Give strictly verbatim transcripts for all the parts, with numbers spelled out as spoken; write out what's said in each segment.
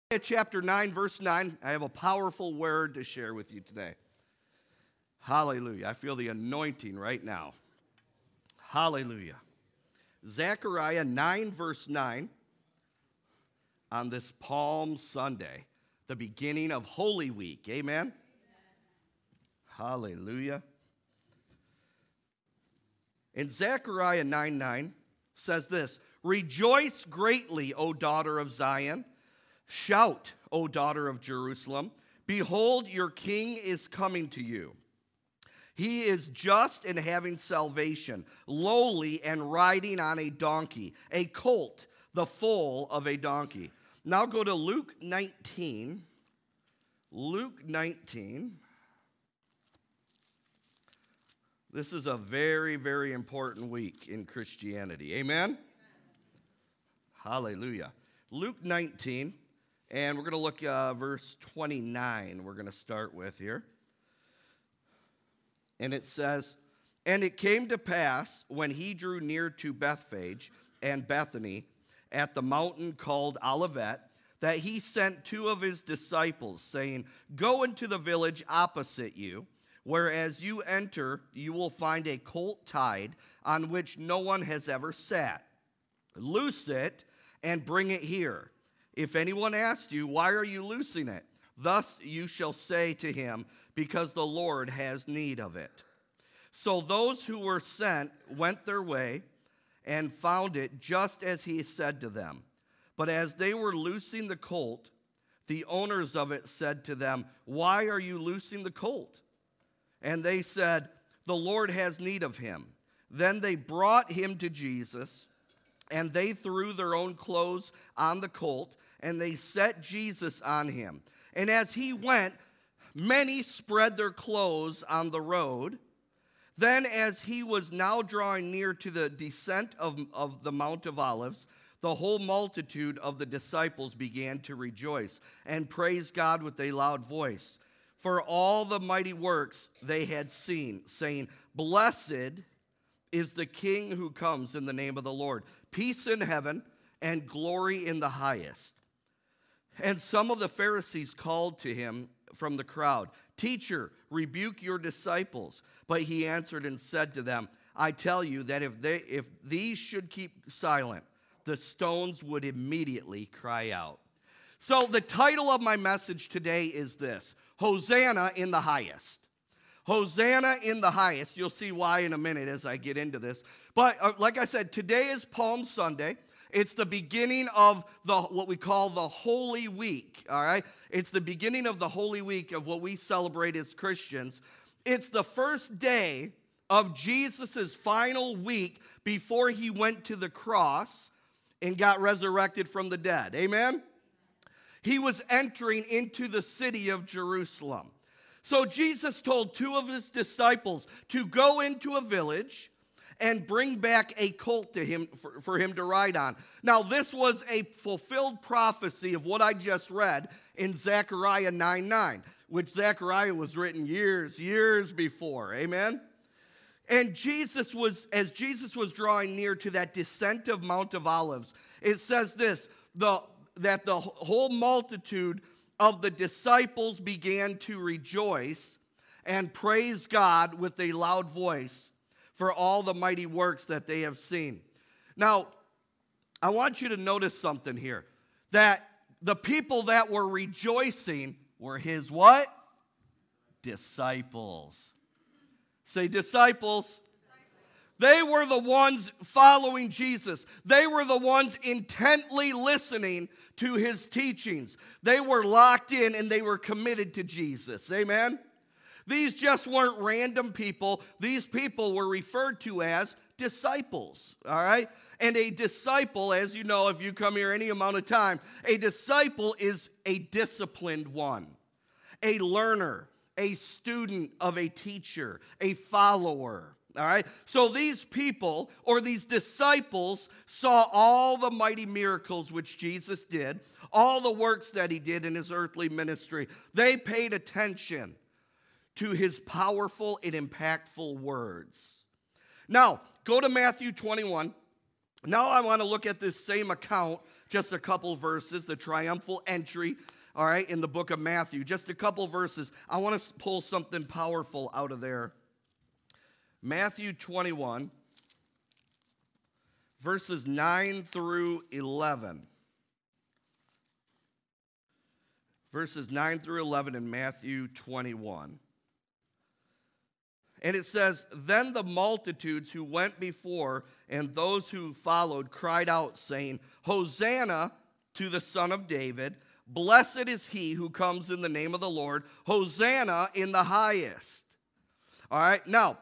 Chapter nine, verse nine, I have a powerful word to share with you today. Hallelujah. I feel the anointing right now. Hallelujah. Zechariah nine, verse nine, on this Palm Sunday, the beginning of Holy Week. Amen? Amen. Hallelujah. And Zechariah nine, nine says this, "Rejoice greatly, O daughter of Zion. Shout, O daughter of Jerusalem. Behold, your king is coming to you. He is just and having salvation, lowly and riding on a donkey, a colt, the foal of a donkey." Now go to Luke nineteen. Luke nineteen. This is a very, very important week in Christianity. Amen? Hallelujah. Luke nineteen. And we're going to look at uh, verse twenty-nine, we're going to start with here. And it says, "And it came to pass, when he drew near to Bethphage and Bethany, at the mountain called Olivet, that he sent two of his disciples, saying, Go into the village opposite you, where as you enter, you will find a colt tied, on which no one has ever sat. Loose it and bring it here. If anyone asks you, Why are you loosing it? Thus you shall say to him, Because the Lord has need of it." So those who were sent went their way and found it just as he said to them. But as they were loosing the colt, the owners of it said to them, "Why are you loosing the colt?" And they said, "The Lord has need of him." Then they brought him to Jesus, and they threw their own clothes on the colt, and they set Jesus on him. And as he went, many spread their clothes on the road. Then as he was now drawing near to the descent of, of the Mount of Olives, the whole multitude of the disciples began to rejoice and praise God with a loud voice for all the mighty works they had seen, saying, "Blessed is the King who comes in the name of the Lord. Peace in heaven and glory in the highest." And some of the Pharisees called to him from the crowd, "Teacher, rebuke your disciples." But he answered and said to them, "I tell you that if they if these should keep silent, the stones would immediately cry out." So the title of my message today is this: Hosanna in the highest. Hosanna in the highest. You'll see why in a minute as I get into this. But uh, like I said, today is Palm Sunday. It's the beginning of the what we call the Holy Week, all right? It's the beginning of the Holy Week of what we celebrate as Christians. It's the first day of Jesus' final week before he went to the cross and got resurrected from the dead. Amen? He was entering into the city of Jerusalem. So Jesus told two of his disciples to go into a village and bring back a colt to him for, for him to ride on. Now, this was a fulfilled prophecy of what I just read in Zechariah nine nine, which Zechariah was written years, years before. Amen? And Jesus was, as Jesus was drawing near to that descent of Mount of Olives, it says this, the, that the whole multitude of the disciples began to rejoice and praise God with a loud voice for all the mighty works that they have seen. Now, I want you to notice something here. That the people that were rejoicing were his what? Disciples. Say disciples. They were the ones following Jesus. They were the ones intently listening to his teachings. They were locked in and they were committed to Jesus. Amen? These just weren't random people. These people were referred to as disciples, all right? And a disciple, as you know, if you come here any amount of time, a disciple is a disciplined one, a learner, a student of a teacher, a follower, all right? So these people, or these disciples, saw all the mighty miracles which Jesus did, all the works that he did in his earthly ministry. They paid attention to his powerful and impactful words. Now, go to Matthew twenty-one. Now I want to look at this same account just a couple verses, the triumphal entry, all right, in the book of Matthew. Just a couple verses. I want to pull something powerful out of there. Matthew twenty-one, verses nine through eleven. Verses nine through eleven in Matthew twenty-one. And it says, "Then the multitudes who went before and those who followed cried out, saying, Hosanna to the Son of David. Blessed is he who comes in the name of the Lord. Hosanna in the highest." All right, now,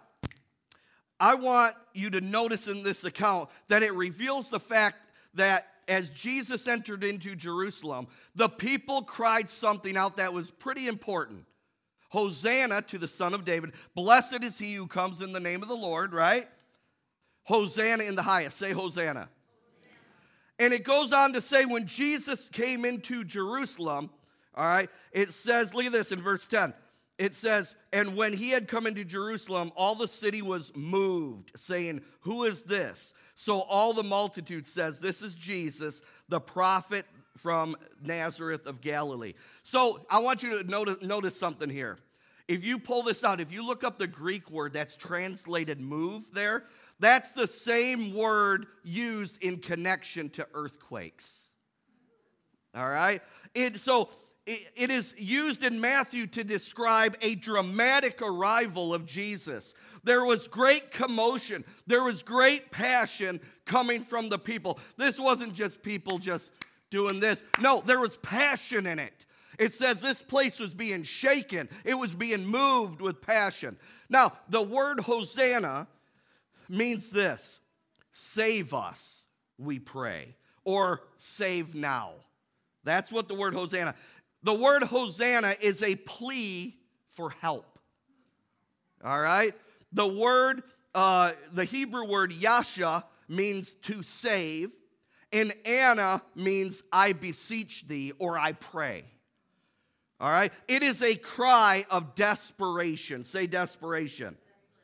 I want you to notice in this account that it reveals the fact that as Jesus entered into Jerusalem, the people cried something out that was pretty important. Hosanna to the Son of David. Blessed is he who comes in the name of the Lord, right? Hosanna in the highest. Say Hosanna. Hosanna. And it goes on to say when Jesus came into Jerusalem, all right, it says, look at this in verse ten. It says, "And when he had come into Jerusalem, all the city was moved, saying, Who is this? So all the multitude says, This is Jesus, the prophet from Nazareth of Galilee." So I want you to notice, notice something here. If you pull this out, if you look up the Greek word that's translated move there, that's the same word used in connection to earthquakes. All right? It, so it, it is used in Matthew to describe a dramatic arrival of Jesus. There was great commotion. There was great passion coming from the people. This wasn't just people just doing this. No, there was passion in it. It says this place was being shaken. It was being moved with passion. Now, the word Hosanna means this: save us, we pray, or save now. That's what the word Hosanna. The word Hosanna is a plea for help. All right? The word, uh, the Hebrew word yasha means to save, and Anna means I beseech thee or I pray. All right? It is a cry of desperation. Say desperation.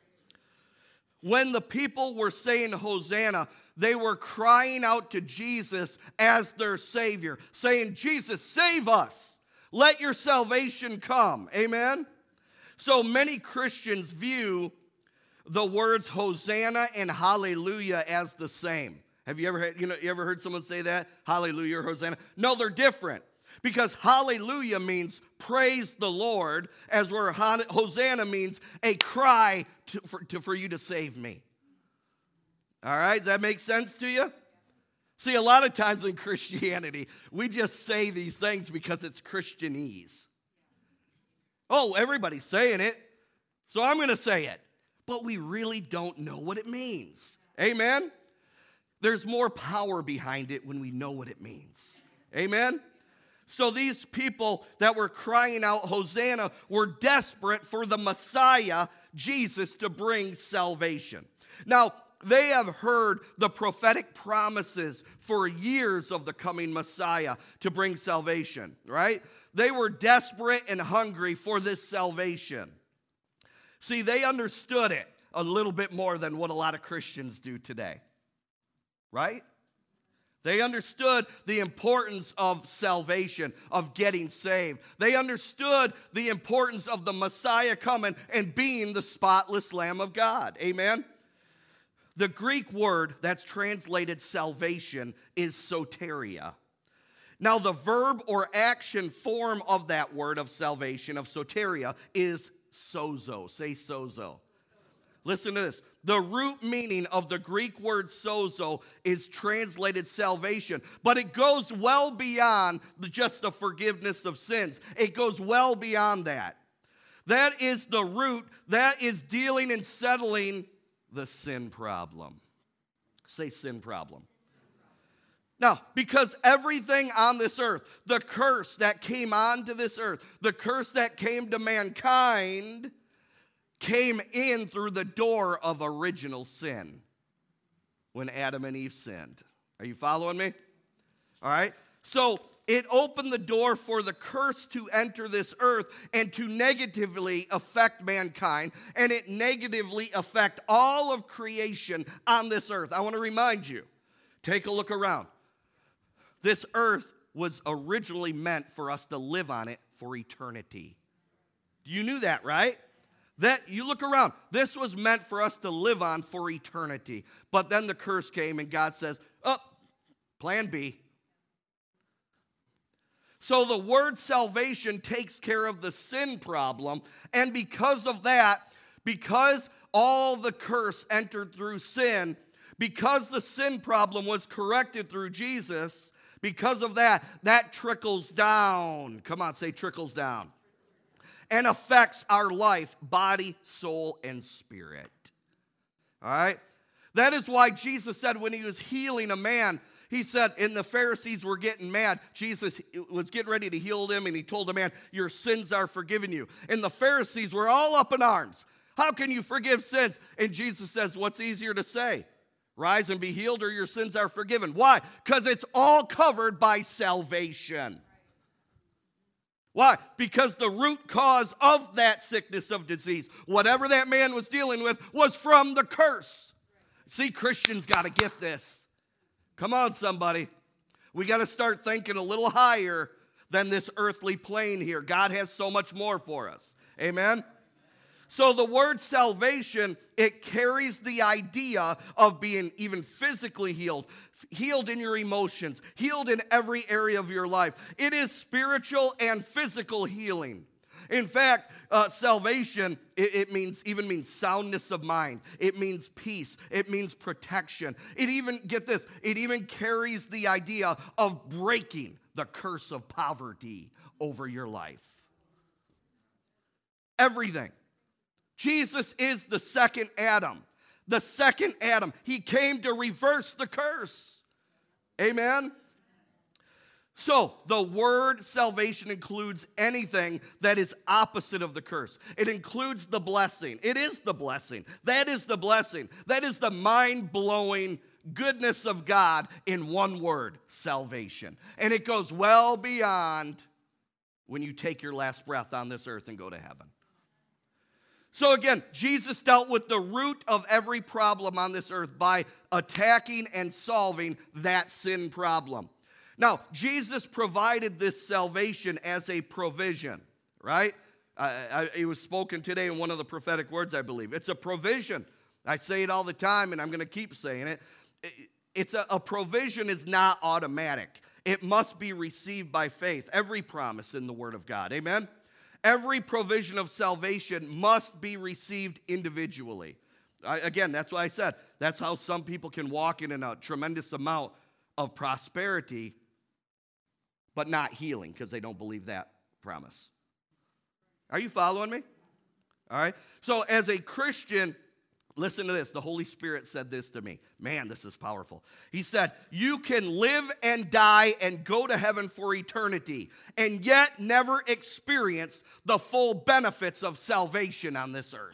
When the people were saying Hosanna, they were crying out to Jesus as their Savior, saying, Jesus, save us. Let your salvation come. Amen? So many Christians view the words Hosanna and Hallelujah as the same. Have you ever heard, you know, you ever heard someone say that? Hallelujah or Hosanna? No, they're different. Because Hallelujah means praise the Lord, as where Hosanna means a cry to, for, to, for you to save me. All right, does that make sense to you? See, a lot of times in Christianity, we just say these things because it's Christianese. Oh, everybody's saying it, so I'm going to say it. But we really don't know what it means. Amen? There's more power behind it when we know what it means. Amen? So these people that were crying out Hosanna were desperate for the Messiah, Jesus, to bring salvation. Now, they have heard the prophetic promises for years of the coming Messiah to bring salvation, right? They were desperate and hungry for this salvation. See, they understood it a little bit more than what a lot of Christians do today, right? They understood the importance of salvation, of getting saved. They understood the importance of the Messiah coming and being the spotless Lamb of God. Amen? The Greek word that's translated salvation is soteria. Now, the verb or action form of that word of salvation, of soteria, is sozo. Say sozo. Listen to this. The root meaning of the Greek word sozo is translated salvation, but it goes well beyond the, just the forgiveness of sins. It goes well beyond that. That is the root. That is dealing and settling the sin problem. Say sin problem. Now, because everything on this earth, the curse that came onto this earth, the curse that came to mankind, came in through the door of original sin when Adam and Eve sinned. Are you following me? All right. So it opened the door for the curse to enter this earth and to negatively affect mankind, and it negatively affect all of creation on this earth. I want to remind you, take a look around. this earth was originally meant for us to live on it for eternity. You knew that, right? That you look around, this was meant for us to live on for eternity. But then the curse came and God says, oh, plan B. So the word salvation takes care of the sin problem. And because of that, because all the curse entered through sin, because the sin problem was corrected through Jesus, because of that, that trickles down. Come on, say trickles down. And affects our life, body, soul, and spirit. All right? That is why Jesus said when he was healing a man, he said, and the Pharisees were getting mad. Jesus was getting ready to heal them, and he told the man, your sins are forgiven you. And the Pharisees were all up in arms. How can you forgive sins? And Jesus says, what's easier to say? Rise and be healed, or your sins are forgiven. Why? Because it's all covered by salvation. Why? Because the root cause of that sickness of disease, whatever that man was dealing with, was from the curse. See, Christians got to get this. Come on, somebody. We got to start thinking a little higher than this earthly plane here. God has so much more for us. Amen? So the word salvation, it carries the idea of being even physically healed, healed in your emotions, healed in every area of your life. It is spiritual and physical healing. In fact, uh, salvation, it, it means even means soundness of mind. It means peace. It means protection. It even, get this, it even carries the idea of breaking the curse of poverty over your life. Everything. Jesus is the second Adam. The second Adam. He came to reverse the curse. Amen? So, the word salvation includes anything that is opposite of the curse. It includes the blessing. It is the blessing. That is the blessing. That is the mind-blowing goodness of God in one word, salvation. And it goes well beyond when you take your last breath on this earth and go to heaven. So again, Jesus dealt with the root of every problem on this earth by attacking and solving that sin problem. Now, Jesus provided this salvation as a provision, right? I, I, it was spoken today in one of the prophetic words, I believe. It's a provision. I say it all the time, and I'm going to keep saying it. it it's a, a provision is not automatic. It must be received by faith. Every promise in the Word of God. Amen? Every provision of salvation must be received individually. I, again, that's why I said, that's how some people can walk in a tremendous amount of prosperity, but not healing, because they don't believe that promise. Are you following me? All right. So as a Christian, listen to this. The Holy Spirit said this to me. Man, this is powerful. He said, you can live and die and go to heaven for eternity, and yet never experience the full benefits of salvation on this earth.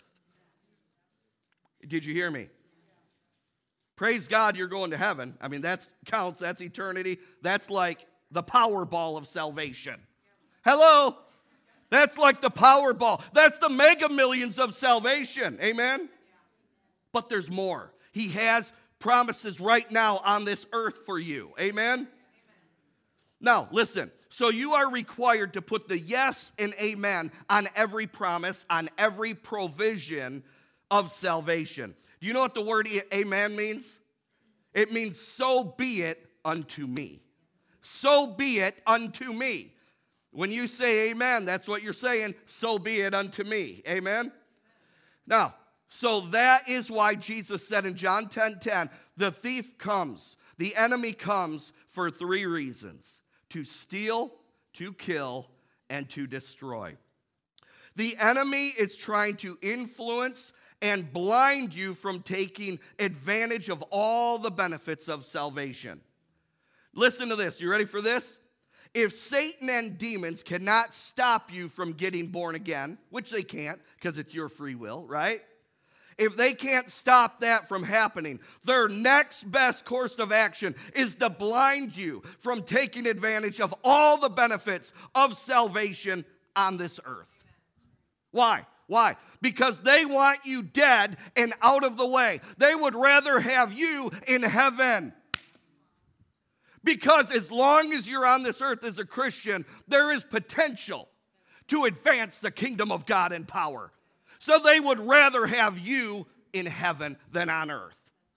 Did you hear me? Praise God, you're going to heaven. I mean, that counts. That's eternity. That's like the Powerball of salvation. Hello? That's like the Powerball. That's the mega millions of salvation. Amen? But there's more. He has promises right now on this earth for you. Amen? Now, listen. So you are required to put the yes and amen on every promise, on every provision of salvation. Do you know what the word amen means? It means so be it unto me. So be it unto me. When you say amen, that's what you're saying. So be it unto me. Amen? Now, so that is why Jesus said in John ten ten, the thief comes, the enemy comes for three reasons: to steal, to kill, and to destroy. The enemy is trying to influence and blind you from taking advantage of all the benefits of salvation. Listen to this. You ready for this? If Satan and demons cannot stop you from getting born again, which they can't because it's your free will, right? If they can't stop that from happening, their next best course of action is to blind you from taking advantage of all the benefits of salvation on this earth. Why? Why? Because they want you dead and out of the way. They would rather have you in heaven. Because as long as you're on this earth as a Christian, there is potential to advance the kingdom of God in power. So they would rather have you in heaven than on earth.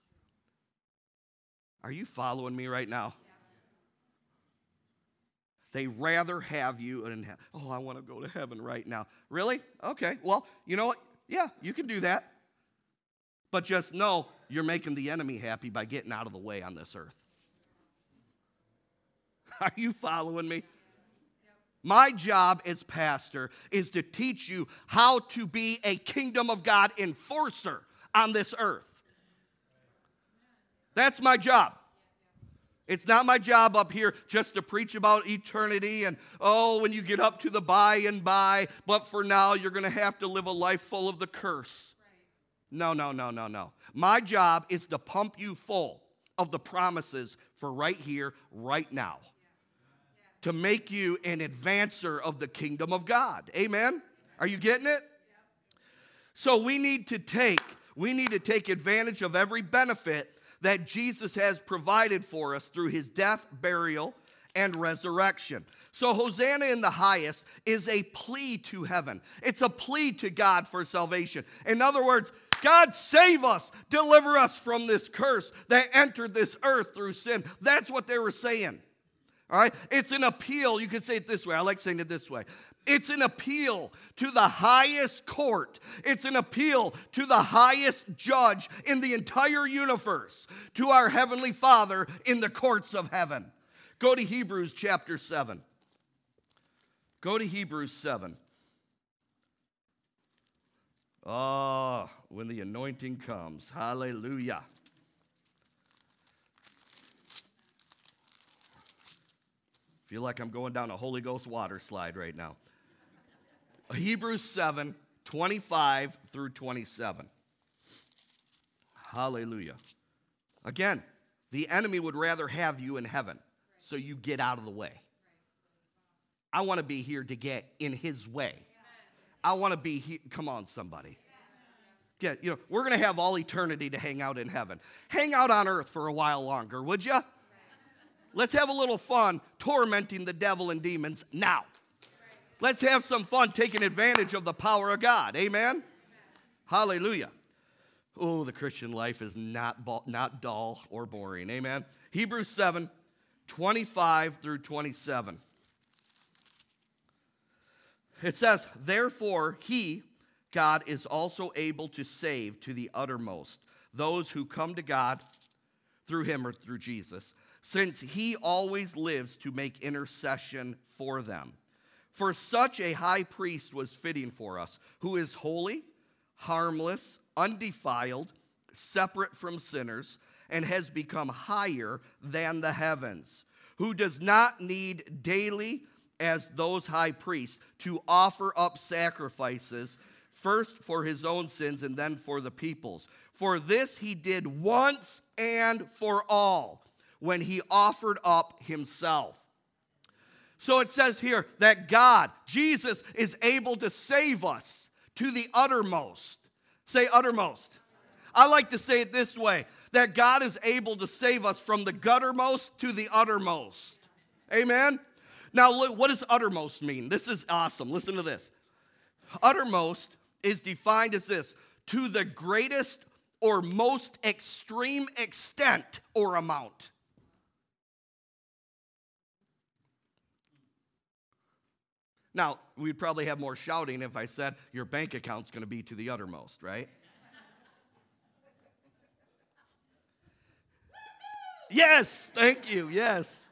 Are you following me right now? They rather have you in heaven. Oh, I want to go to heaven right now. Really? Okay. Well, you know what? Yeah, you can do that. But just know you're making the enemy happy by getting out of the way on this earth. Are you following me? My job as pastor is to teach you how to be a kingdom of God enforcer on this earth. That's my job. It's not my job up here just to preach about eternity and, oh, when you get up to the by and by, but for now you're going to have to live a life full of the curse. No, no, no, no, no. My job is to pump you full of the promises for right here, right now. To make you an advancer of the kingdom of God. Amen? Are you getting it? So we need to take, we need to take advantage of every benefit that Jesus has provided for us through his death, burial, and resurrection. So Hosanna in the highest is a plea to heaven. It's a plea to God for salvation. In other words, God, save us, deliver us from this curse that entered this earth through sin. That's what they were saying. All right? It's an appeal. You can say it this way. I like saying it this way. It's an appeal to the highest court. It's an appeal to the highest judge in the entire universe, to our Heavenly Father in the courts of heaven. Go to Hebrews chapter seven. Go to Hebrews seven. Oh, when the anointing comes. Hallelujah. Feel like I'm going down a Holy Ghost water slide right now. Hebrews seven, twenty-five through twenty-seven. Hallelujah. Again, the enemy would rather have you in heaven, so you get out of the way. I want to be here to get in his way. I want to be here. Come on, somebody. Yeah, you know, we're going to have all eternity to hang out in heaven. Hang out on earth for a while longer, would you? Let's have a little fun tormenting the devil and demons now. Let's have some fun taking advantage of the power of God. Amen? Amen. Hallelujah. Oh, the Christian life is not, not dull or boring. Amen? Hebrews seven, twenty-five through twenty-seven. It says, therefore he, God, is also able to save to the uttermost those who come to God through him or through Jesus, since he always lives to make intercession for them. For such a high priest was fitting for us, who is holy, harmless, undefiled, separate from sinners, and has become higher than the heavens, who does not need daily, as those high priests, to offer up sacrifices, first for his own sins and then for the people's. For this he did once and for all, when he offered up himself. So it says here that God, Jesus, is able to save us to the uttermost. Say uttermost. I like to say it this way, that God is able to save us from the guttermost to the uttermost. Amen? Now, what does uttermost mean? This is awesome. Listen to this. Uttermost is defined as this: to the greatest or most extreme extent or amount. Now, we'd probably have more shouting if I said your bank account's going to be to the uttermost, right? Yes, thank you, yes.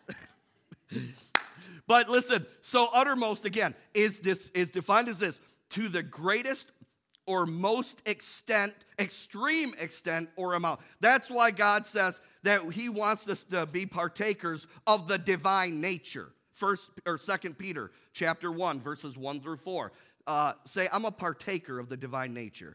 But listen, so uttermost, again, is this is defined as this: to the greatest or most extent, extreme extent or amount. That's why God says that he wants us to be partakers of the divine nature. First or Second Peter chapter one, verses one through four. Uh, say, I'm a partaker of the divine nature.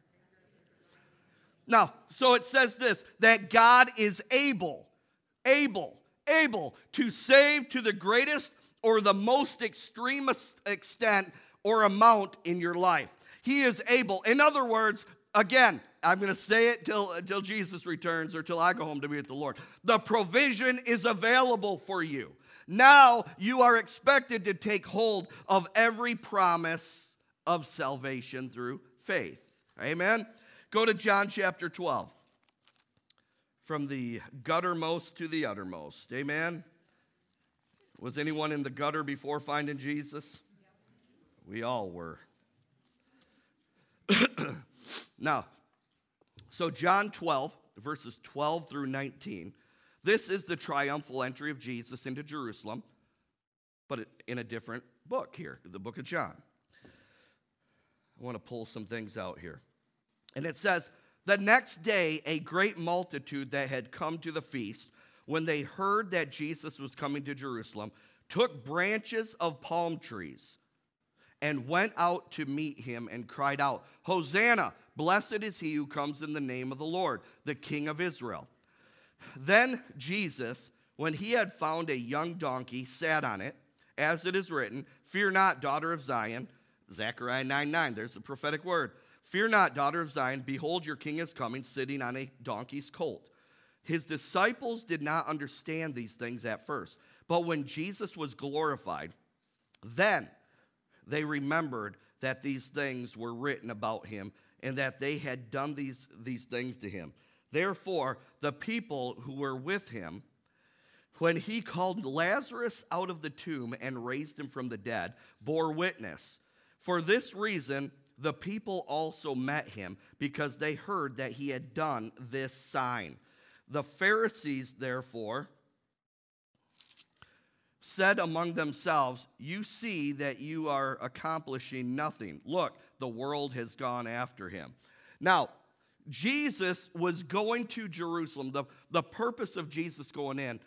Now, so it says this, that God is able, able, able to save to the greatest or the most extremist extent or amount in your life. He is able. In other words, again, I'm going to say it till, till Jesus returns or till I go home to be with the Lord. The provision is available for you. Now you are expected to take hold of every promise of salvation through faith. Amen? Go to John chapter twelve. From the guttermost to the uttermost. Amen? Was anyone in the gutter before finding Jesus? We all were. Now, so John twelve, verses twelve through nineteen. This is the triumphal entry of Jesus into Jerusalem, but in a different book here, the book of John. I want to pull some things out here. And it says, the next day, a great multitude that had come to the feast, when they heard that Jesus was coming to Jerusalem, took branches of palm trees and went out to meet him and cried out, Hosanna, blessed is he who comes in the name of the Lord, the King of Israel. Then Jesus, when he had found a young donkey, sat on it, as it is written, fear not, daughter of Zion. Zechariah nine nine, there's the prophetic word. Fear not, daughter of Zion, behold, your king is coming, sitting on a donkey's colt. His disciples did not understand these things at first, but when Jesus was glorified, then they remembered that these things were written about him and that they had done these, these things to him. Therefore, the people who were with him, when he called Lazarus out of the tomb and raised him from the dead, bore witness. For this reason, the people also met him, because they heard that he had done this sign. The Pharisees, therefore, said among themselves, you see that you are accomplishing nothing. Look, the world has gone after him. Now, Jesus was going to Jerusalem. The, the purpose of Jesus going in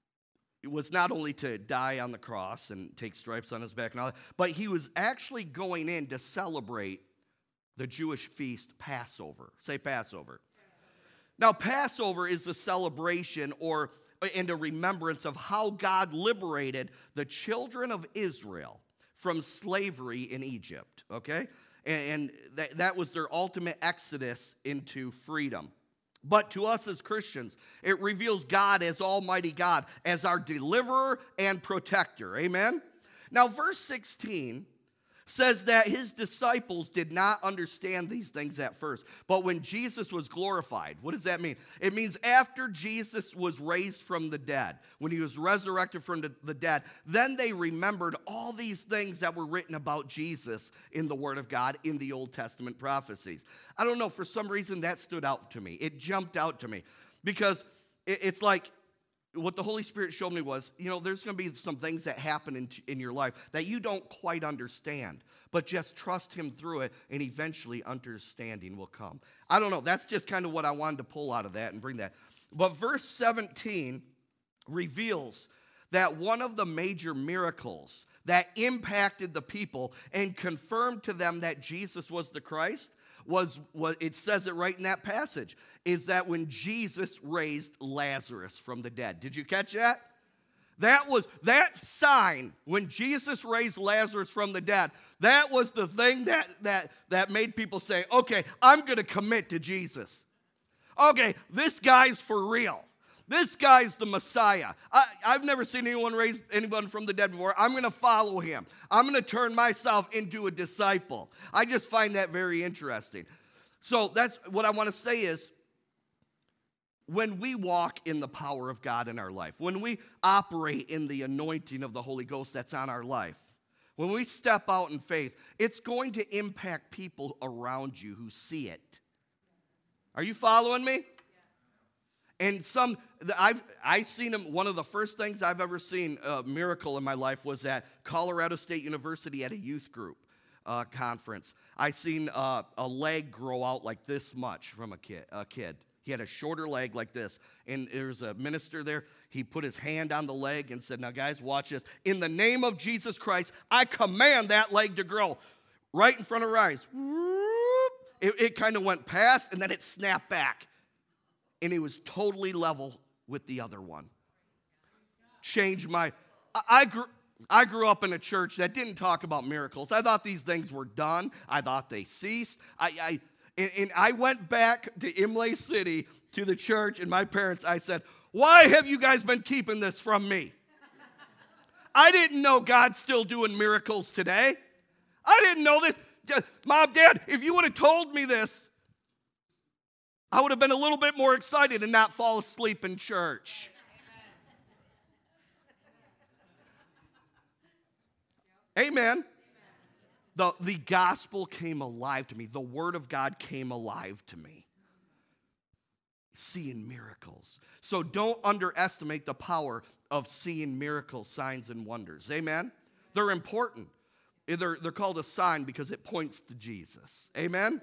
was not only to die on the cross and take stripes on his back and all that, but he was actually going in to celebrate the Jewish feast Passover. Say Passover. Now, Passover is a celebration or and a remembrance of how God liberated the children of Israel from slavery in Egypt, okay? And, and that, that was their ultimate exodus into freedom. But to us as Christians, it reveals God as Almighty God, as our deliverer and protector, amen? Now, verse sixteen says that his disciples did not understand these things at first. But when Jesus was glorified, what does that mean? It means after Jesus was raised from the dead, when he was resurrected from the dead, then they remembered all these things that were written about Jesus in the Word of God, in the Old Testament prophecies. I don't know, for some reason that stood out to me. It jumped out to me because it's like, what the Holy Spirit showed me was, you know, there's going to be some things that happen in, in your life that you don't quite understand, but just trust him through it, and eventually understanding will come. I don't know. That's just kind of what I wanted to pull out of that and bring that. But verse seventeen reveals that one of the major miracles that impacted the people and confirmed to them that Jesus was the Christ was, was, it says it right in that passage, is that when Jesus raised Lazarus from the dead. Did you catch that? That was, that sign, when Jesus raised Lazarus from the dead, that was the thing that, that, that made people say, okay, I'm going to commit to Jesus. Okay, this guy's for real. This guy's the Messiah. I, I've never seen anyone raise anyone from the dead before. I'm going to follow him. I'm going to turn myself into a disciple. I just find that very interesting. So that's what I want to say is, when we walk in the power of God in our life, when we operate in the anointing of the Holy Ghost that's on our life, when we step out in faith, it's going to impact people around you who see it. Are you following me? And some, I've I seen him, one of the first things I've ever seen a miracle in my life was at Colorado State University at a youth group uh, conference. I seen uh, a leg grow out like this much from a kid, a kid. He had a shorter leg like this, and there was a minister there. He put his hand on the leg and said, now guys, watch this. In the name of Jesus Christ, I command that leg to grow right in front of our eyes. It, it kind of went past, and then it snapped back. And it was totally level with the other one. Changed my, I, I, grew, I grew up in a church that didn't talk about miracles. I thought these things were done. I thought they ceased. I, I And, and I went back to Imlay City to the church and my parents. I said, why have you guys been keeping this from me? I didn't know God's still doing miracles today. I didn't know this. Mom, Dad, if you would have told me this, I would have been a little bit more excited and not fall asleep in church. Amen. Amen. The, the gospel came alive to me. The word of God came alive to me. Seeing miracles. So don't underestimate the power of seeing miracles, signs, and wonders. Amen? They're important. They're, they're called a sign because it points to Jesus. Amen?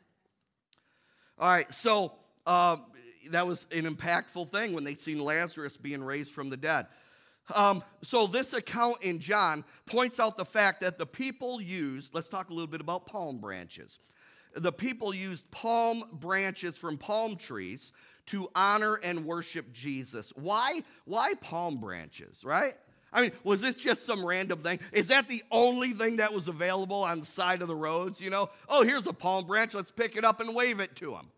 All right, so um, that was an impactful thing when they seen Lazarus being raised from the dead. Um, so this account in John points out the fact that the people used, let's talk a little bit about palm branches. The people used palm branches from palm trees to honor and worship Jesus. Why? Why palm branches, right? I mean, was this just some random thing? Is that the only thing that was available on the side of the roads, you know? Oh, here's a palm branch, let's pick it up and wave it to them.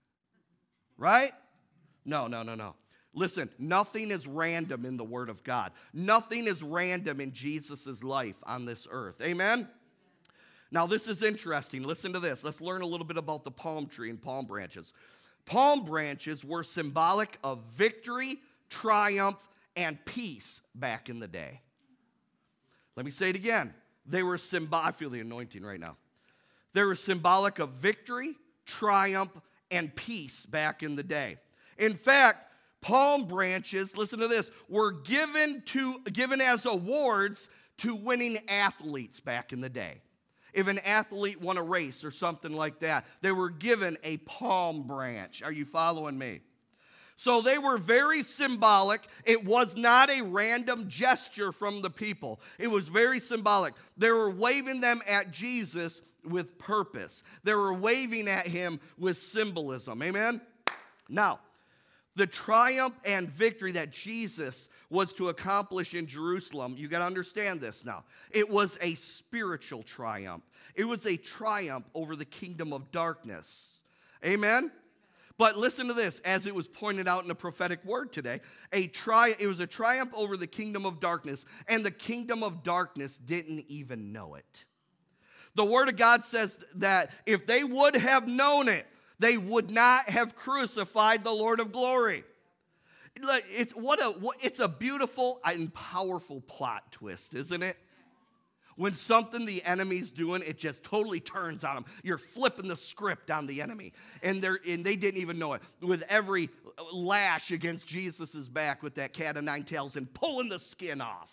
Right? No, no, no, no. Listen, nothing is random in the Word of God. Nothing is random in Jesus' life on this earth. Amen? Now, this is interesting. Listen to this. Let's learn a little bit about the palm tree and palm branches. Palm branches were symbolic of victory, triumph, and peace back in the day. Let me say it again. They were symbolic. I feel the anointing right now. They were symbolic of victory, triumph, and peace back in the day. In fact, palm branches, listen to this, were given to given as awards to winning athletes back in the day. If an athlete won a race or something like that, they were given a palm branch. Are you following me? So they were very symbolic. It was not a random gesture from the people. It was very symbolic. They were waving them at Jesus with purpose. They were waving at him with symbolism. Amen? Now, the triumph and victory that Jesus was to accomplish in Jerusalem, you got to understand this now. It was a spiritual triumph. It was a triumph over the kingdom of darkness. Amen? But listen to this, as it was pointed out in the prophetic word today, a tri- it was a triumph over the kingdom of darkness, and the kingdom of darkness didn't even know it. The word of God says that if they would have known it, they would not have crucified the Lord of glory. It's, what a, it's a beautiful and powerful plot twist, isn't it? When something the enemy's doing, it just totally turns on them. You're flipping the script on the enemy. And, they're, and they didn't even know it. With every lash against Jesus' back with that cat of nine tails and pulling the skin off.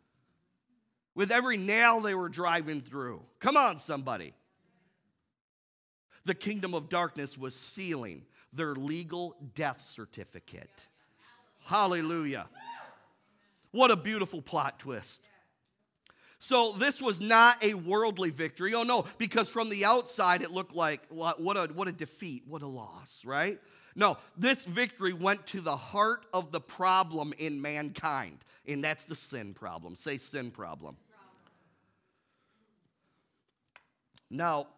With every nail they were driving through. Come on, somebody. The kingdom of darkness was sealing their legal death certificate. Hallelujah. What a beautiful plot twist. So this was not a worldly victory. Oh, no, because from the outside it looked like, what a, what a defeat, what a loss, right? No, this victory went to the heart of the problem in mankind, and that's the sin problem. Say sin problem. Now,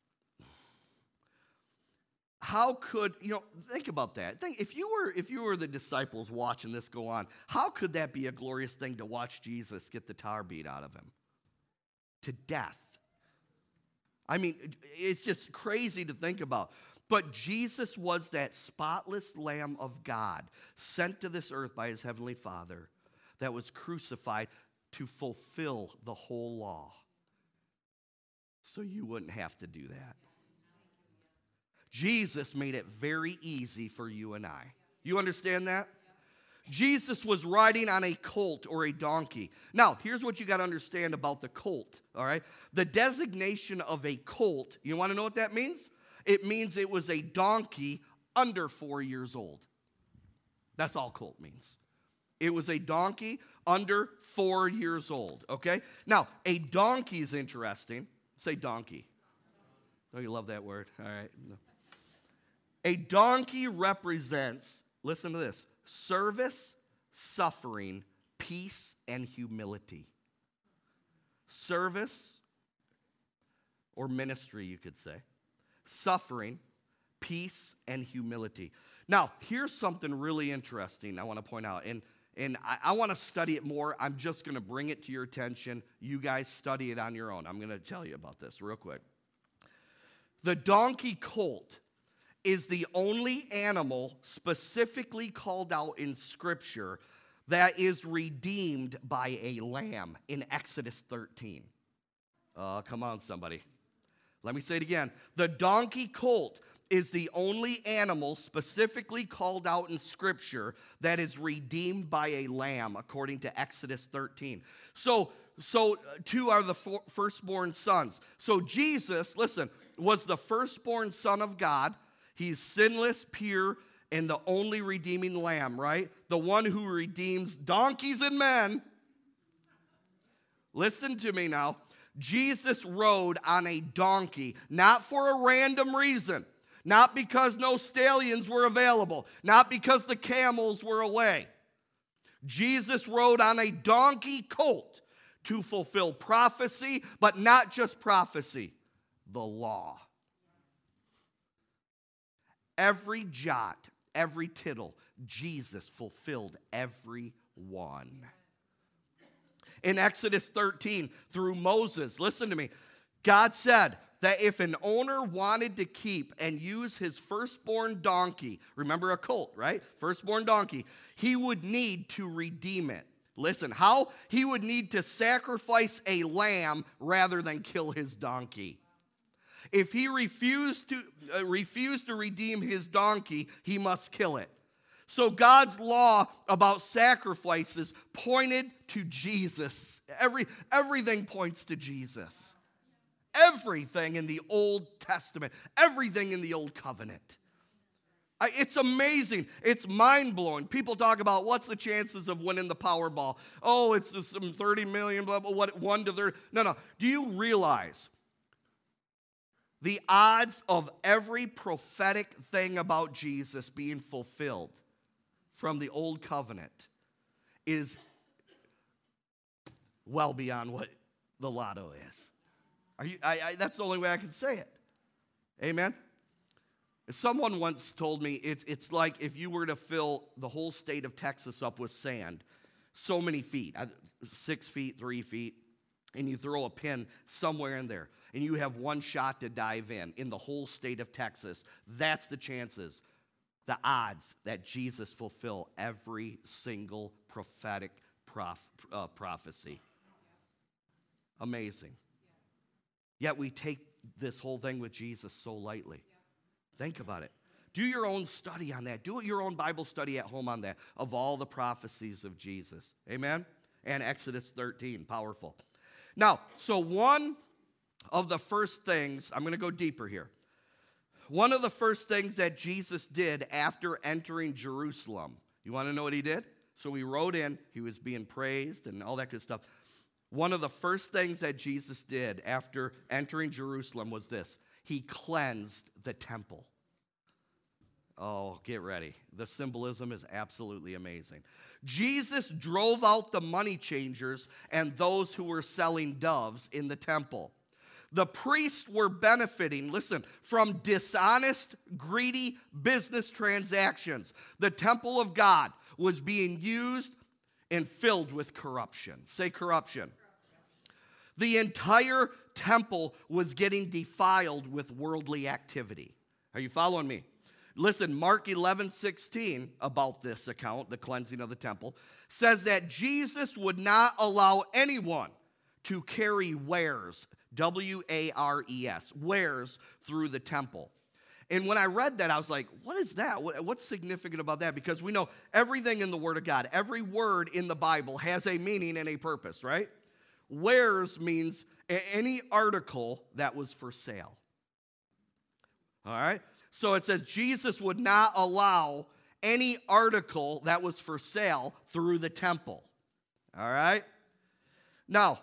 how could, you know, think about that. Think, if you were if you were the disciples watching this go on, how could that be a glorious thing to watch Jesus get the tar beat out of him? To death. I mean, it's just crazy to think about. But Jesus was that spotless Lamb of God sent to this earth by his heavenly Father that was crucified to fulfill the whole law. So you wouldn't have to do that. Jesus made it very easy for you and I. You understand that? Jesus was riding on a colt or a donkey. Now, here's what you got to understand about the colt, all right? The designation of a colt, you want to know what that means? It means it was a donkey under four years old. That's all colt means. It was a donkey under four years old, okay? Now, a donkey is interesting. Say donkey. Oh, you love that word. All right. No. A donkey represents, listen to this, service, suffering, peace, and humility. Service or ministry, you could say. suffering, peace, and humility. Now, here's something really interesting I want to point out, and, and I, I want to study it more. I'm just going to bring it to your attention. You guys study it on your own. I'm going to tell you about this real quick. The donkey colt is the only animal specifically called out in Scripture that is redeemed by a lamb in Exodus thirteen. Oh, come on, somebody. Let me say it again. The donkey colt is the only animal specifically called out in Scripture that is redeemed by a lamb, according to Exodus thirteen. So, so two are the four, firstborn sons. So Jesus, listen, was the firstborn son of God. He's sinless, pure, and the only redeeming lamb, right? The one who redeems donkeys and men. Listen to me now. Jesus rode on a donkey, not for a random reason, not because no stallions were available, not because the camels were away. Jesus rode on a donkey colt to fulfill prophecy, but not just prophecy, the law. Every jot, every tittle, Jesus fulfilled every one. In Exodus thirteen, through Moses, listen to me, God said that if an owner wanted to keep and use his firstborn donkey, remember a colt, right? Firstborn donkey, he would need to redeem it. Listen, how? He would need to sacrifice a lamb rather than kill his donkey. If he refused to, uh, refused to redeem his donkey, he must kill it. So God's law about sacrifices pointed to Jesus. Every, everything points to Jesus. Everything in the Old Testament, everything in the Old Covenant. I, it's amazing. It's mind-blowing. People talk about what's the chances of winning the Powerball. Oh, it's just some thirty million, blah, blah, what, one to thirty. No, no. Do you realize the odds of every prophetic thing about Jesus being fulfilled from the Old Covenant is well beyond what the lotto is? Are you, I, I, that's the only way I can say it. Amen? Someone once told me it's, it's like if you were to fill the whole state of Texas up with sand, so many feet, six feet, three feet, and you throw a pin somewhere in there, and you have one shot to dive in, in the whole state of Texas, that's the chances, the odds that Jesus fulfill every single prophetic prof, uh, prophecy. Amazing. Yet we take this whole thing with Jesus so lightly. Think about it. Do your own study on that. Do your own Bible study at home on that, of all the prophecies of Jesus. Amen? And Exodus thirteen, powerful. Now, so one of the first things, I'm going to go deeper here. One of the first things that Jesus did after entering Jerusalem, you want to know what he did? So he rode in, he was being praised and all that good stuff. One of the first things that Jesus did after entering Jerusalem was this. He cleansed the temple. Oh, get ready. The symbolism is absolutely amazing. Jesus drove out the money changers and those who were selling doves in the temple. The priests were benefiting, listen, from dishonest, greedy business transactions. The temple of God was being used and filled with corruption. Say corruption. The entire temple was getting defiled with worldly activity. Are you following me? Listen, Mark eleven sixteen, about this account, the cleansing of the temple, says that Jesus would not allow anyone to carry wares, W A R E S, wares through the temple. And when I read that, I was like, what is that? What's significant about that? Because we know everything in the Word of God, every word in the Bible has a meaning and a purpose, right? Wares means any article that was for sale. All right? So it says Jesus would not allow any article that was for sale through the temple. All right? Now,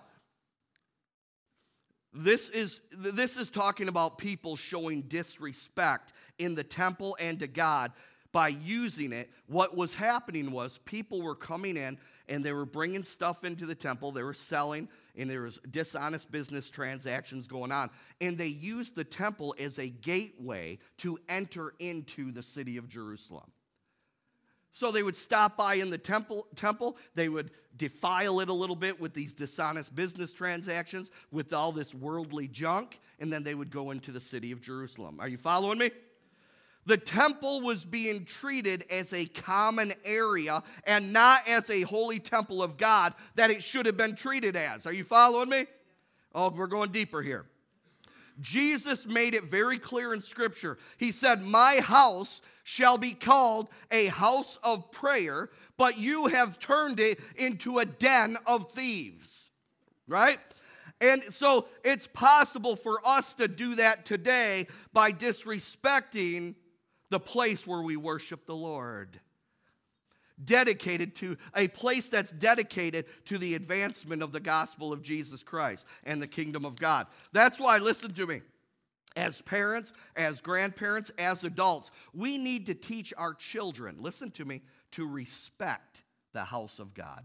this is, this is talking about people showing disrespect in the temple and to God by using it, what was happening was people were coming in and they were bringing stuff into the temple. They were selling, and there was dishonest business transactions going on. And they used the temple as a gateway to enter into the city of Jerusalem. So they would stop by in the temple, temple. They would defile it a little bit with these dishonest business transactions, with all this worldly junk, and then they would go into the city of Jerusalem. Are you following me? The temple was being treated as a common area and not as a holy temple of God that it should have been treated as. Are you following me? Oh, we're going deeper here. Jesus made it very clear in Scripture. He said, my house shall be called a house of prayer, but you have turned it into a den of thieves. Right? And so it's possible for us to do that today by disrespecting the place where we worship the Lord. Dedicated to a place that's dedicated to the advancement of the gospel of Jesus Christ and the kingdom of God. That's why, listen to me, as parents, as grandparents, as adults, we need to teach our children, listen to me, to respect the house of God.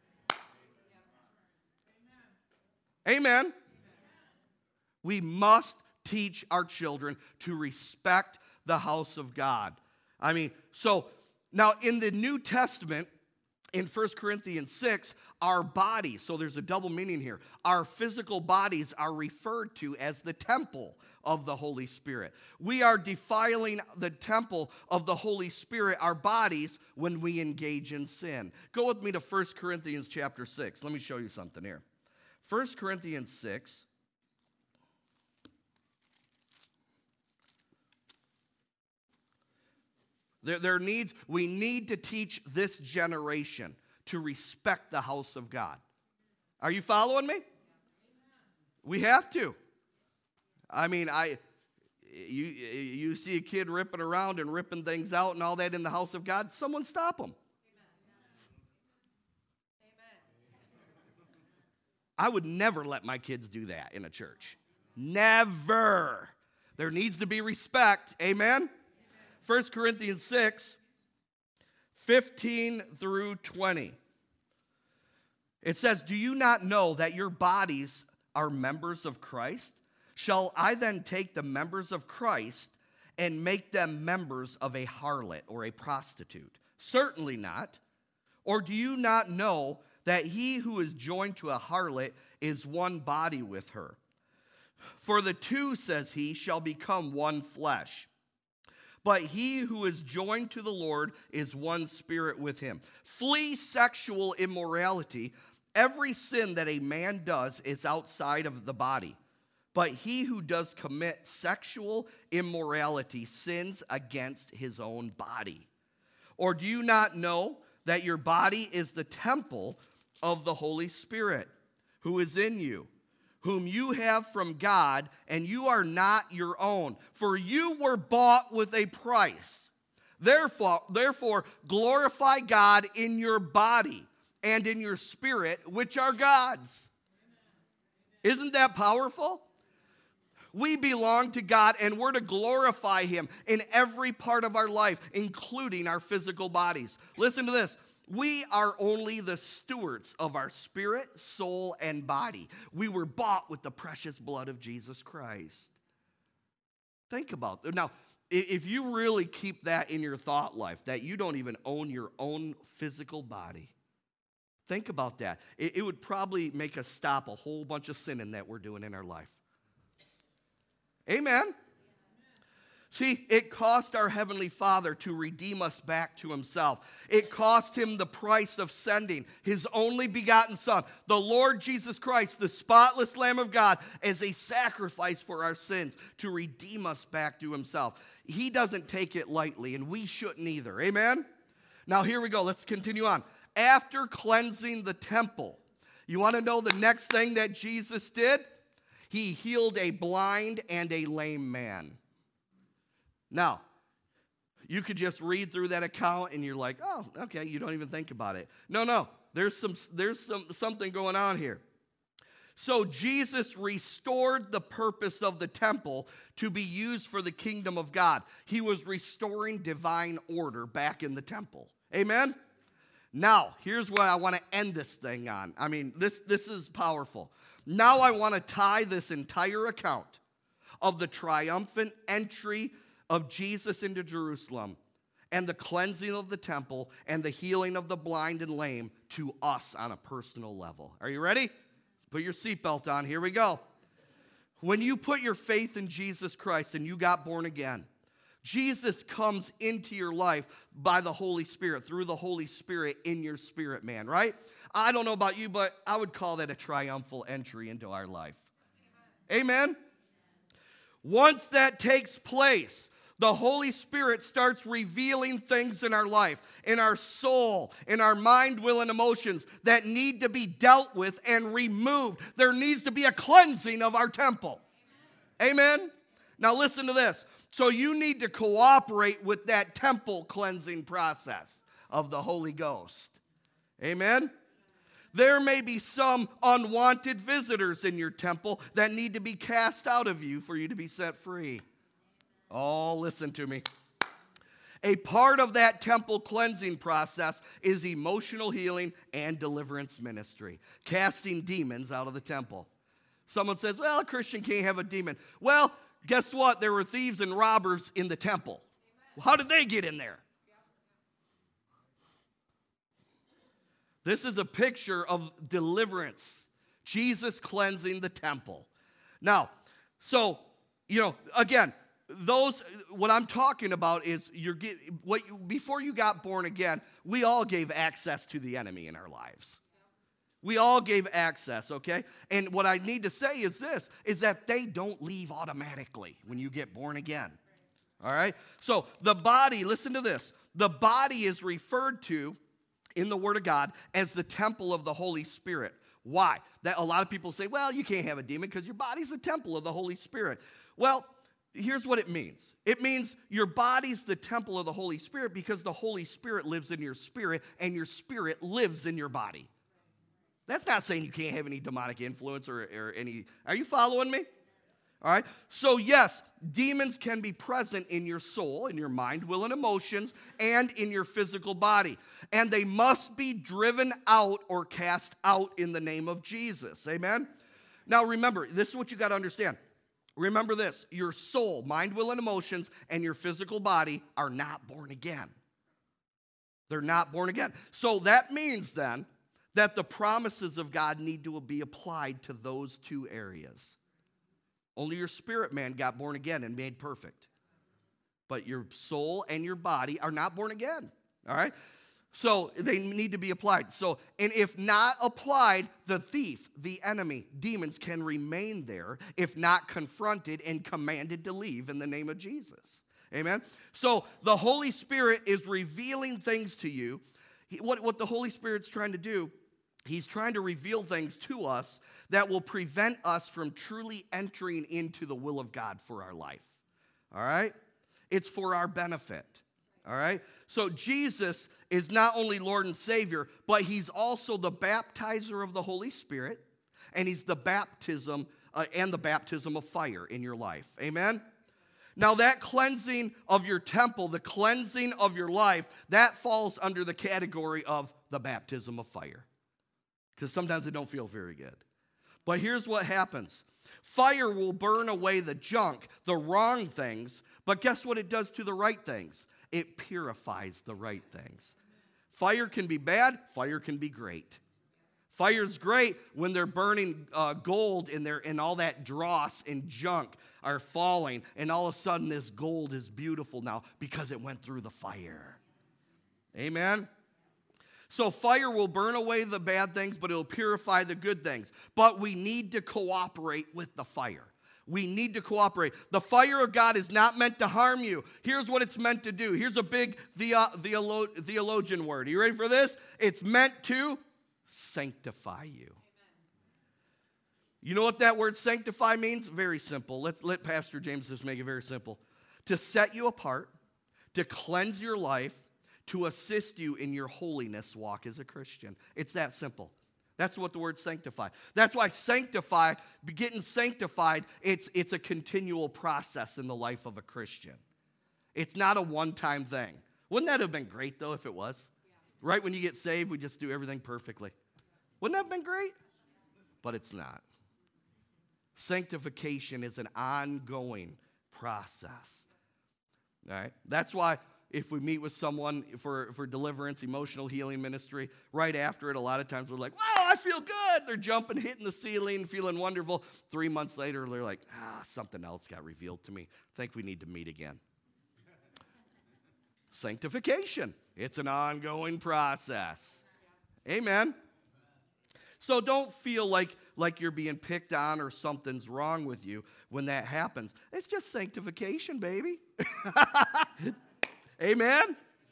Amen. Amen. We must teach our children to respect the house of God. I mean, so now in the New Testament, in First Corinthians six, our bodies, so there's a double meaning here, our physical bodies are referred to as the temple of the Holy Spirit. We are defiling the temple of the Holy Spirit, our bodies, when we engage in sin. Go with me to First Corinthians chapter six. Let me show you something here. First Corinthians six. There, there needs, we need to teach this generation to respect the house of God. Are you following me? We have to. I mean, I, you, you see a kid ripping around and ripping things out and all that in the house of God, someone stop them. I would never let my kids do that in a church. Never. There needs to be respect. Amen? First Corinthians six, fifteen through twenty. It says, do you not know that your bodies are members of Christ? Shall I then take the members of Christ and make them members of a harlot or a prostitute? Certainly not. Or do you not know that he who is joined to a harlot is one body with her? For the two, says he, shall become one flesh. But he who is joined to the Lord is one spirit with him. Flee sexual immorality. Every sin that a man does is outside of the body. But he who does commit sexual immorality sins against his own body. Or do you not know that your body is the temple of the Holy Spirit, who is in you, whom you have from God, and you are not your own, for you were bought with a price. Therefore, therefore, glorify God in your body and in your spirit, which are God's. Isn't that powerful? We belong to God, and we're to glorify him in every part of our life, including our physical bodies. Listen to this. We are only the stewards of our spirit, soul, and body. We were bought with the precious blood of Jesus Christ. Think about that. Now, if you really keep that in your thought life, that you don't even own your own physical body, think about that. It, it would probably make us stop a whole bunch of sinning that we're doing in our life. Amen. See, it cost our Heavenly Father to redeem us back to himself. It cost him the price of sending his only begotten Son, the Lord Jesus Christ, the spotless Lamb of God, as a sacrifice for our sins to redeem us back to himself. He doesn't take it lightly, and we shouldn't either. Amen? Now, here we go. Let's continue on. After cleansing the temple, you want to know the next thing that Jesus did? He healed a blind and a lame man. Now, you could just read through that account and you're like, oh, okay, you don't even think about it. No, no, there's some, there's some, something going on here. So Jesus restored the purpose of the temple to be used for the kingdom of God. He was restoring divine order back in the temple. Amen? Now, here's what I want to end this thing on. I mean, this, this is powerful. Now I want to tie this entire account of the triumphant entry of Jesus into Jerusalem and the cleansing of the temple and the healing of the blind and lame to us on a personal level. Are you ready? Put your seatbelt on. Here we go. When you put your faith in Jesus Christ and you got born again, Jesus comes into your life by the Holy Spirit, through the Holy Spirit in your spirit, man, right? I don't know about you, but I would call that a triumphal entry into our life. Amen? Amen? Once that takes place, the Holy Spirit starts revealing things in our life, in our soul, in our mind, will, and emotions that need to be dealt with and removed. There needs to be a cleansing of our temple. Amen? Amen? Now listen to this. So you need to cooperate with that temple cleansing process of the Holy Ghost. Amen? There may be some unwanted visitors in your temple that need to be cast out of you for you to be set free. Oh, listen to me. A part of that temple cleansing process is emotional healing and deliverance ministry, casting demons out of the temple. Someone says, well, a Christian can't have a demon. Well, guess what? There were thieves and robbers in the temple. How did they get in there? This is a picture of deliverance. Jesus cleansing the temple. Now, so, you know, again, those, what I'm talking about is you're get, what you, before you got born again, we all gave access to the enemy in our lives. We all gave access, okay? And what I need to say is this, is that they don't leave automatically when you get born again. All right? So the body, listen to this, the body is referred to in the Word of God as the temple of the Holy Spirit. Why? That a lot of people say, well, you can't have a demon because your body's the temple of the Holy Spirit. Well, here's what it means. It means your body's the temple of the Holy Spirit because the Holy Spirit lives in your spirit and your spirit lives in your body. That's not saying you can't have any demonic influence or, or any, are you following me? All right. So yes, demons can be present in your soul, in your mind, will, and emotions, and in your physical body. And they must be driven out or cast out in the name of Jesus. Amen? Now remember, this is what you got to understand. Remember this, your soul, mind, will, and emotions, and your physical body are not born again. They're not born again. So that means then that the promises of God need to be applied to those two areas. Only your spirit man got born again and made perfect. But your soul and your body are not born again. All right? So they need to be applied. So, and if not applied, the thief, the enemy, demons can remain there if not confronted and commanded to leave in the name of Jesus. Amen? So the Holy Spirit is revealing things to you. He, what, what the Holy Spirit's trying to do, He's trying to reveal things to us that will prevent us from truly entering into the will of God for our life. All right? It's for our benefit. All right? So Jesus is not only Lord and Savior, but He's also the baptizer of the Holy Spirit, and He's the baptism uh, and the baptism of fire in your life. Amen? Now that cleansing of your temple, the cleansing of your life, that falls under the category of the baptism of fire. Because sometimes it don't feel very good. But here's what happens. Fire will burn away the junk, the wrong things, but guess what it does to the right things? It purifies the right things. Fire can be bad, fire can be great. Fire's great when they're burning uh, gold in there and all that dross and junk are falling, and all of a sudden this gold is beautiful now because it went through the fire. Amen? So fire will burn away the bad things, but it'll purify the good things. But we need to cooperate with the fire. We need to cooperate. The fire of God is not meant to harm you. Here's what it's meant to do. Here's a big theo- theolo- theologian word. Are you ready for this? It's meant to sanctify you. You know what that word sanctify means? Very simple. Let's let Pastor James just make it very simple. To set you apart, to cleanse your life, to assist you in your holiness walk as a Christian. It's that simple. That's what the word sanctify. That's why sanctify, getting sanctified, it's, it's a continual process in the life of a Christian. It's not a one-time thing. Wouldn't that have been great, though, if it was? Yeah. Right when you get saved, we just do everything perfectly. Wouldn't that have been great? But it's not. Sanctification is an ongoing process. All right? That's why if we meet with someone for, for deliverance, emotional healing ministry, right after it, a lot of times we're like, wow, I feel good. They're jumping, hitting the ceiling, feeling wonderful. Three months later, they're like, ah, something else got revealed to me. I think we need to meet again. Sanctification. It's an ongoing process. Amen. So don't feel like, like you're being picked on or something's wrong with you when that happens. It's just sanctification, baby. Amen?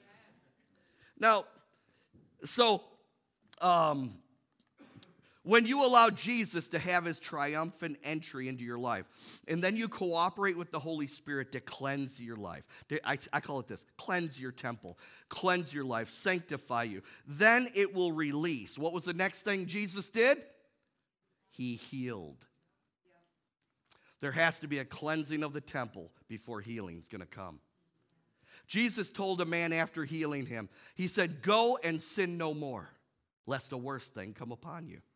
Now, so um, when you allow Jesus to have his triumphant entry into your life, and then you cooperate with the Holy Spirit to cleanse your life, to, I, I call it this, cleanse your temple, cleanse your life, sanctify you, then it will release. What was the next thing Jesus did? He healed. There has to be a cleansing of the temple before healing is going to come. Jesus told a man after healing him, he said, go and sin no more, lest a worse thing come upon you.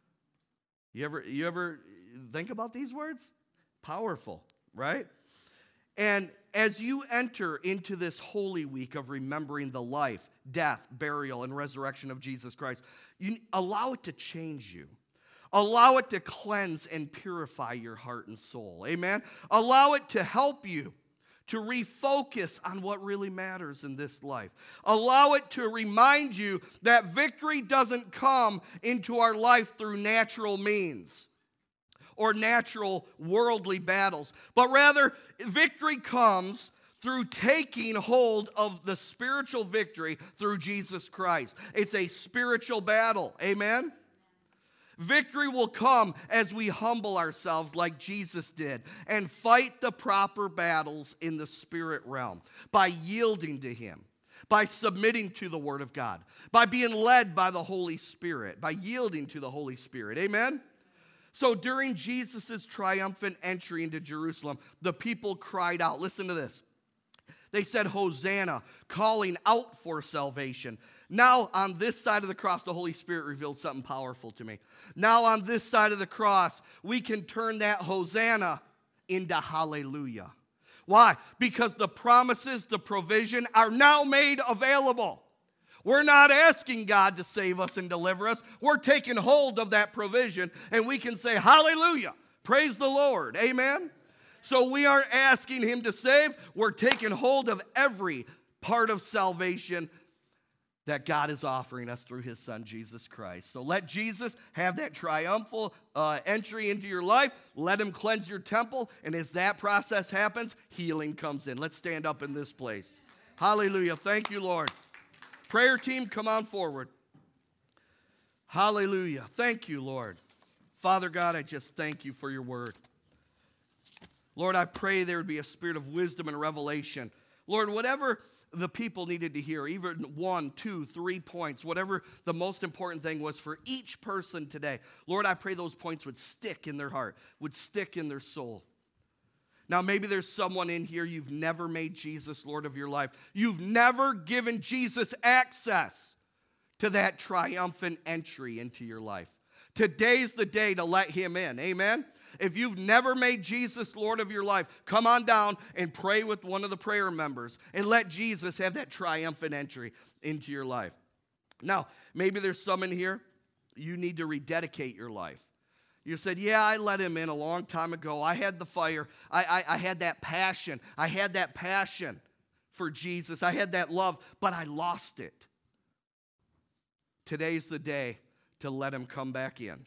You ever, you ever think about these words? Powerful, right? And as you enter into this Holy Week of remembering the life, death, burial, and resurrection of Jesus Christ, you allow it to change you. Allow it to cleanse and purify your heart and soul. Amen? Allow it to help you to refocus on what really matters in this life. Allow it to remind you that victory doesn't come into our life through natural means or natural worldly battles, but rather victory comes through taking hold of the spiritual victory through Jesus Christ. It's a spiritual battle. Amen? Victory will come as we humble ourselves like Jesus did and fight the proper battles in the spirit realm by yielding to him, by submitting to the Word of God, by being led by the Holy Spirit, by yielding to the Holy Spirit. Amen? So during Jesus' triumphant entry into Jerusalem, the people cried out. Listen to this. They said, Hosanna, calling out for salvation. Now, on this side of the cross, the Holy Spirit revealed something powerful to me. Now, on this side of the cross, we can turn that Hosanna into hallelujah. Why? Because the promises, the provision are now made available. We're not asking God to save us and deliver us. We're taking hold of that provision, and we can say, hallelujah, praise the Lord. Amen? So we aren't asking him to save. We're taking hold of every part of salvation that God is offering us through his son, Jesus Christ. So let Jesus have that triumphal uh, entry into your life. Let him cleanse your temple. And as that process happens, healing comes in. Let's stand up in this place. Hallelujah. Thank you, Lord. Prayer team, come on forward. Hallelujah. Thank you, Lord. Father God, I just thank you for your word. Lord, I pray there would be a spirit of wisdom and revelation. Lord, whatever the people needed to hear, even one, two, three points, whatever the most important thing was for each person today, Lord, I pray those points would stick in their heart, would stick in their soul. Now, maybe there's someone in here, you've never made Jesus Lord of your life. You've never given Jesus access to that triumphant entry into your life. Today's the day to let him in. Amen? If you've never made Jesus Lord of your life, come on down and pray with one of the prayer members and let Jesus have that triumphant entry into your life. Now, maybe there's some in here, you need to rededicate your life. You said, yeah, I let him in a long time ago. I had the fire. I, I, I had that passion. I had that passion for Jesus. I had that love, but I lost it. Today's the day to let him come back in,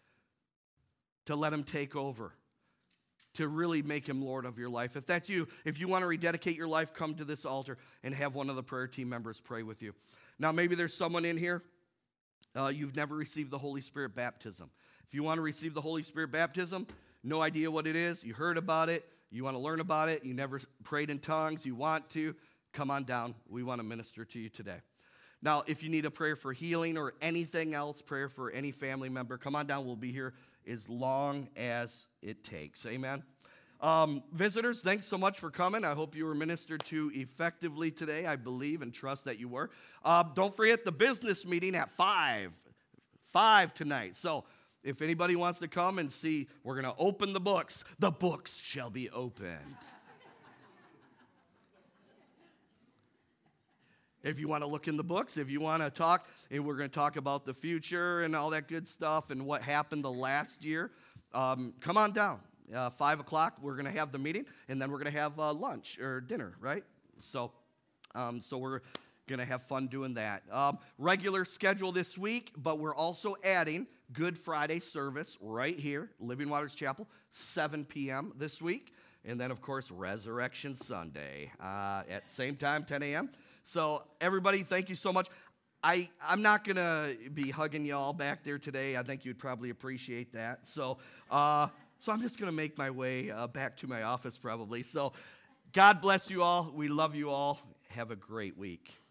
to let him take over, to really make him Lord of your life. If that's you, if you want to rededicate your life, come to this altar and have one of the prayer team members pray with you. Now, maybe there's someone in here, uh, you've never received the Holy Spirit baptism. If you want to receive the Holy Spirit baptism, no idea what it is, you heard about it, you want to learn about it, you never prayed in tongues, you want to, come on down. We want to minister to you today. Now, if you need a prayer for healing or anything else, prayer for any family member, come on down. We'll be here as long as it takes. Amen. Um, visitors, thanks so much for coming. I hope you were ministered to effectively today. I believe and trust that you were. Uh, don't forget the business meeting at five. five tonight. So if anybody wants to come and see, we're going to open the books. The books shall be opened. If you want to look in the books, if you want to talk, and we're going to talk about the future and all that good stuff and what happened the last year, um, come on down. Uh, five o'clock, we're going to have the meeting, and then we're going to have uh, lunch or dinner, right? So, um, so we're going to have fun doing that. Um, regular schedule this week, but we're also adding Good Friday service right here, Living Waters Chapel, seven p.m. this week. And then, of course, Resurrection Sunday uh, at same time, ten a.m. So, everybody, thank you so much. I, I'm not going to be hugging you all back there today. I think you'd probably appreciate that. So, uh, so I'm just going to make my way uh, back to my office probably. So, God bless you all. We love you all. Have a great week.